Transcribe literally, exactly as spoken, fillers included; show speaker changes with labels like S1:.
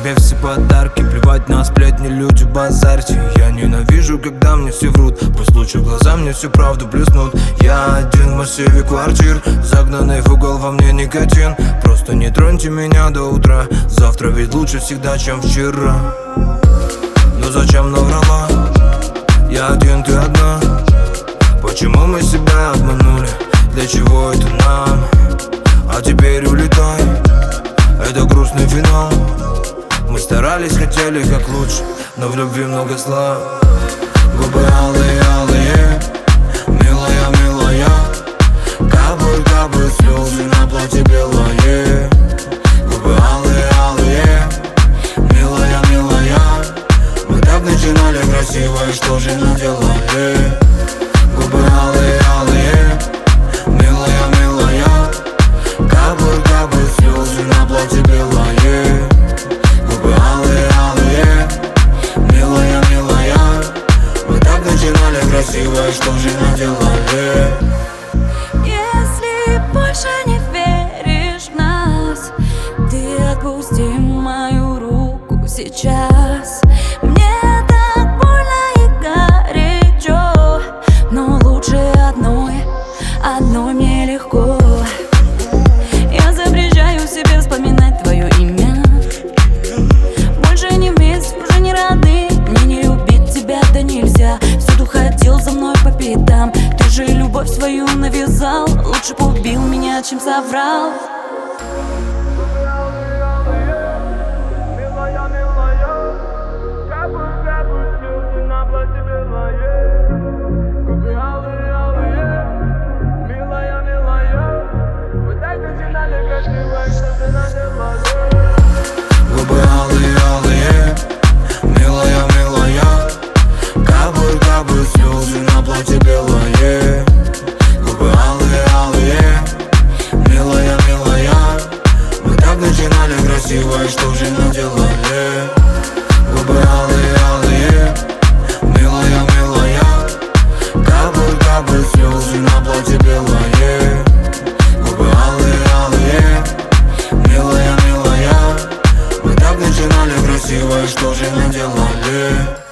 S1: тебе все подарки. Плевать на сплетни, люди, базарьте. Я ненавижу, когда мне все врут. Пусть лучше глаза мне всю правду плеснут. Я один в массиве квартир, загнанный в угол, во мне никотин. Просто не троньте меня до утра. Завтра ведь лучше всегда, чем вчера. Но зачем наврала? Я один, ты одна. Почему мы себя обманули? Для чего это нам? А теперь улетай, это грустный финал. Мы старались, хотели как лучше, но в любви много зла. Губы алые, алые, милая, милая. Капают, капают слезы на платье белое. Губы алые, алые, милая, милая. Мы так начинали красиво, и что же наделали? Губы алые, алые, милая, милая. Капают, капают слезы на платье белое. Губы алые, алые, милая, милая. Мы так начинали красиво, и что же наделали?
S2: Если больше не веришь в нас, ты отпусти мою руку сейчас. Мне так больно и горячо, но лучше одной, одной мне легко. Я запрещаю себе вспоминать твое имя. Больше не вместе, уже не родные. Мне не любить тебя, да нельзя. Всюду ходил за мной по пятам. Ты же любовь свою навязал. Лучше бы убил меня, чем соврал.
S1: Губы алые, алые, милая, милая. Капают, капают слезы на платье белое. Губы алые, алые, милая, милая. Мы так начинали красиво, и что же наделали? Губы алые, алые, милая, милая. Капают, капают слезы на платье белое. Губы алые, алые, милая, милая. Мы так начинали красиво, и что же наделали?